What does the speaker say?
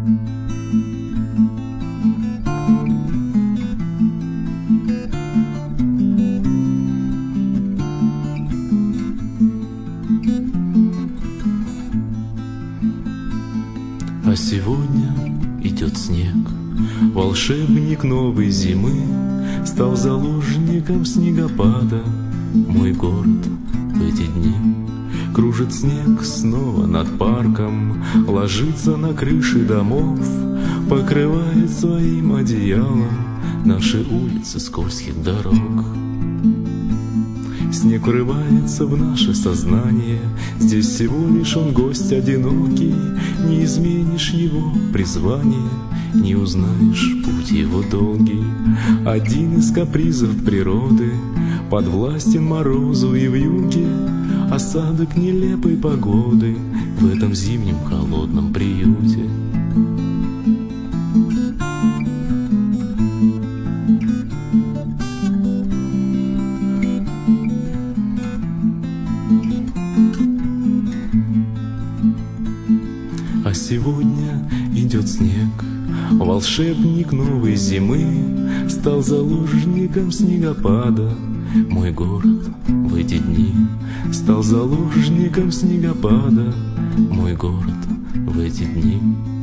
А сегодня идет снег, волшебник новой зимы, стал заложником снегопада. Мой город в эти дни кружит снег снова над парком, ложится на крыши домов, покрывает своим одеялом наши улицы скользких дорог. Снег врывается в наше сознание, здесь всего лишь он гость одинокий. Не изменишь его призвание, не узнаешь путь его долгий. Один из капризов природы, подвластен морозу и вьюге, осадок нелепой погоды в этом зимнем холодном приюте. А сегодня идет снег, волшебник новой зимы, стал заложником снегопада. Мой город в эти дни стал заложником снегопада. Мой город в эти дни.